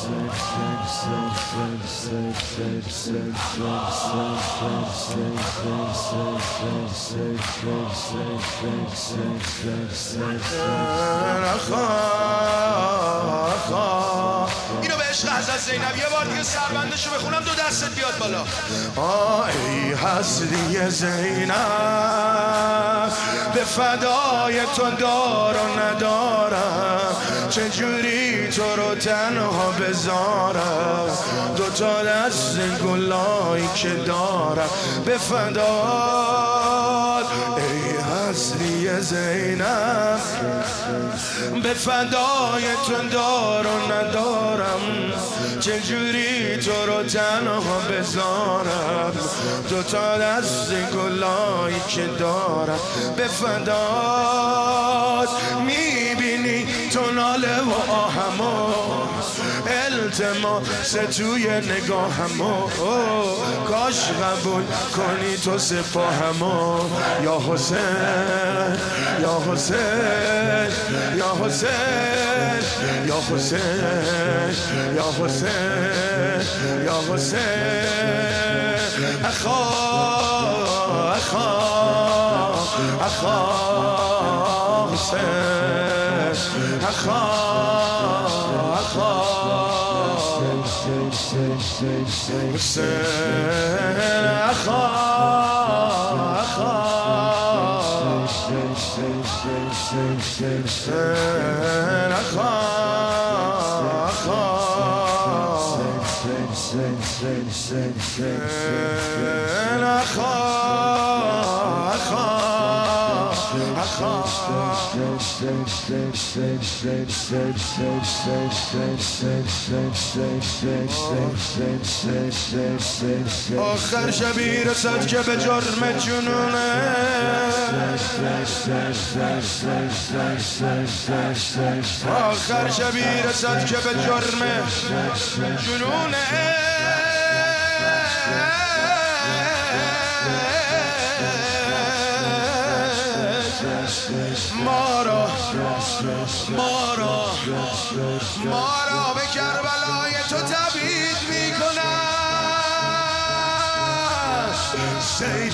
اینو به عشق حضرت زینب یه بار دیگه سربندشو بخونم دو دستت بیاد بالا. ای حسری زینب به فدای تو دار و ندارم، چجوری تو رو تنها بذارم، دوتا دست گلایی که دارم به فدای. ای حسری زینب به فدای تو دار و ندارم، چجوری تو رو تنها بذارم، دوتا دست گلایی که دارم به فدات. میبینی تو ناله و آهمو التماس توی نگاهمو، کاش قبول کنی تو سپاهمو. یا حسین یا حسین یا حسین یا حسین یا حسین یا حسین. اخا اخا اخا حسین اخا اخا حسین اخا اخا حسین اخا اخا حسین اخا آخر شبی رسد که به جرم جنونه، آخر شبی رسد که به جرم جنونه. ما را به کربلای تو تبعید میکنن. Say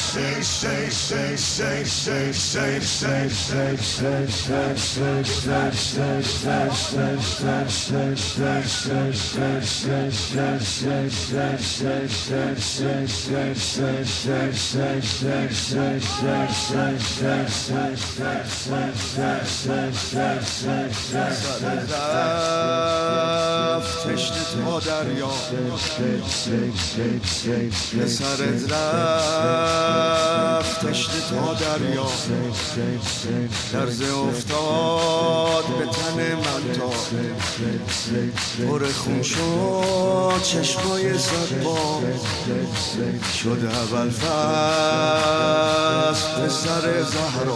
تشنه تا دریا به سرت رفت، تشنه تا دریا لرزه افتاد به تن من تا پر خون شد چشمای زدبا، شد اول فصل به سر زهرا،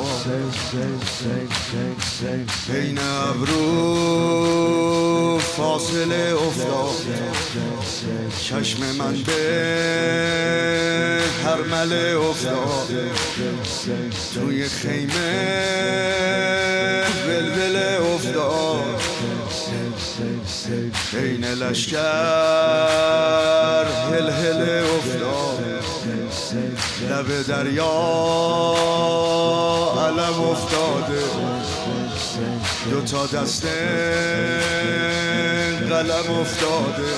بین ابرو فاصله افتاد، چشم من به هرمله افتاد، توی خیمه ولوله افتاد، بین لشکر هلهله افتاد، لب دریا علم افتاده، دوتا دست قلم افتاده،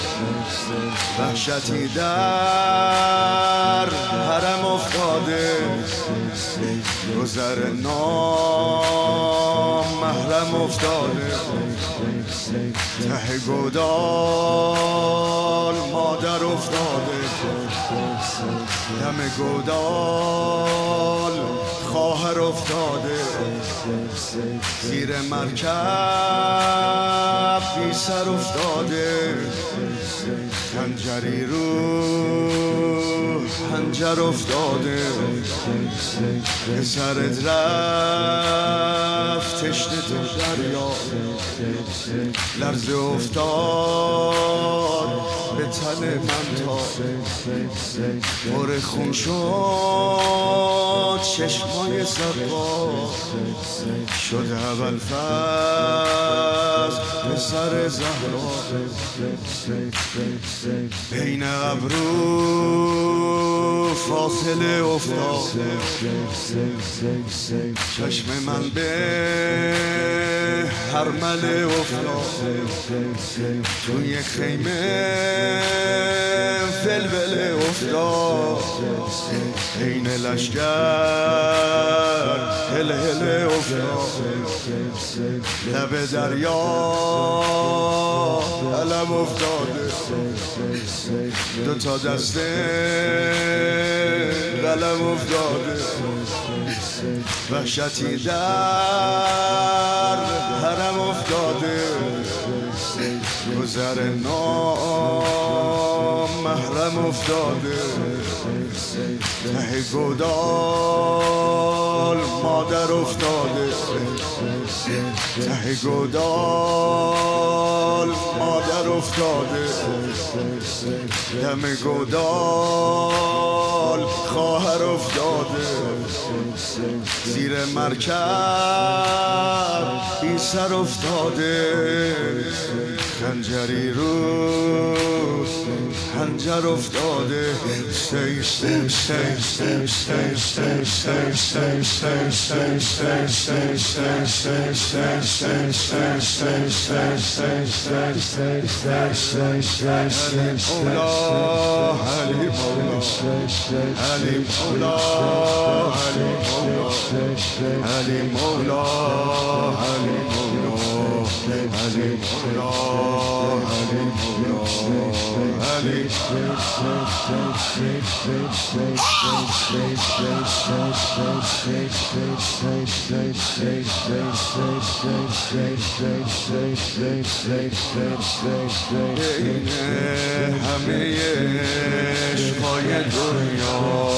وحشتی در حرم افتاده، گذر نام محرم افتاده، ته گودال مادر افتاده، دم گودال خواهر افتاده، زیر مرکب بی سر افتاده، خنجری رو خنجر افتاده، به سرت رفت تشنه تو دریا، لرزه افتاد به تن من تا پر خون شد چشمای زربا، شد اول فصل از پسر زهرا بین ابرو فاصله افتاد چشم من به هرمله افتاد توی خیمه ولوله افتاد عین لشگر هل هل افتاد لب دریا علم افتاده دوتا دسته قلم افتاده وحشتی در حرم افتاده گذر نام محرم افتاده ته گودال مادر افتاده ته گودال مادر افتاده دم گودال خواهر افتاده زیر مرکب بی سر افتاده خنجری رو خنجر افتاده همه عشقای دنیا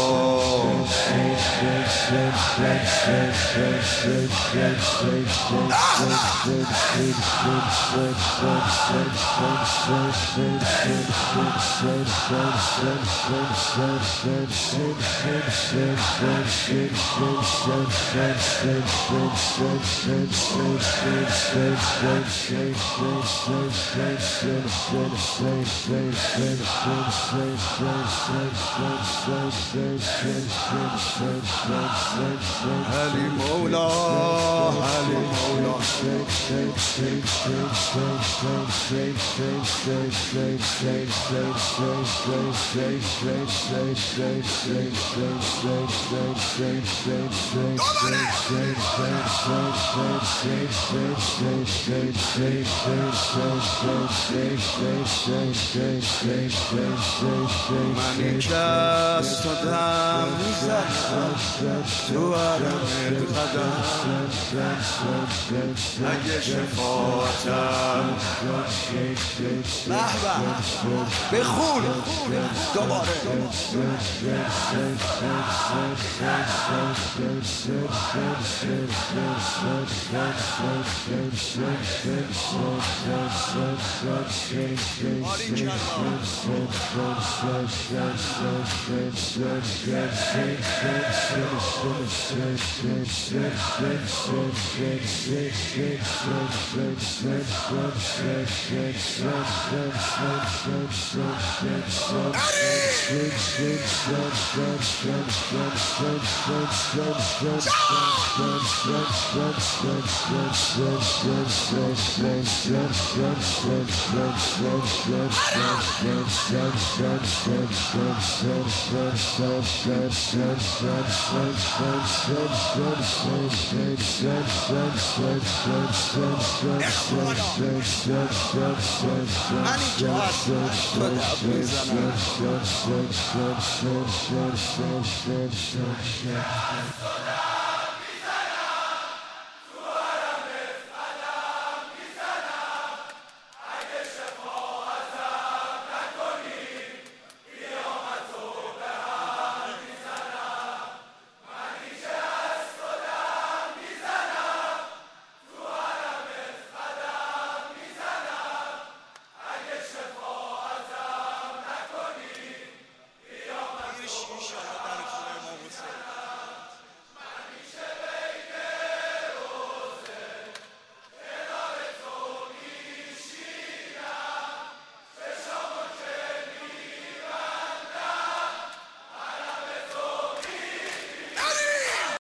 علی مولا علی مولا منی که از تو دم میزنم تو حرم قدم اگه شفاعتم به بخون دوباره